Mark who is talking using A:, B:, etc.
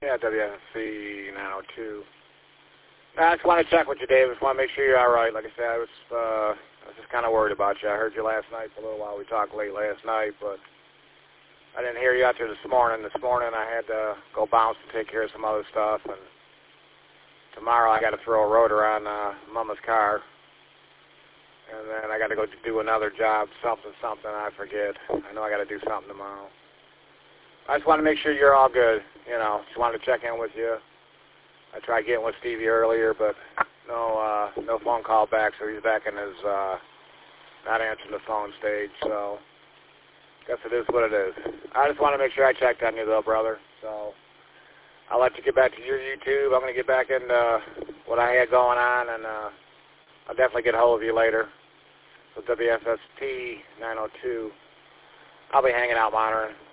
A: Yeah, WFC 902. I just want to check with you, Dave. Just want to make sure you're all right. Like I said, I was just kind of worried about you. I heard you last night for a little while. We talked late last night, but I didn't hear you out there this morning. This morning I had to go bounce and take care of some other stuff, and tomorrow I got to throw a rotor on Mama's car, and then I got to go do another job, something, I forget. I know I got to do something tomorrow. I just want to make sure you're all good. You know, just wanted to check in with you. I tried getting with Stevie earlier, but no phone call back, so he's back in his not answering the phone stage, so guess it is what it is. I just want to make sure I checked on you, though, brother. So I'll let you get back to your YouTube. I'm going to get back into what I had going on, and I'll definitely get a hold of you later. So WFST 902. I'll be hanging out monitoring.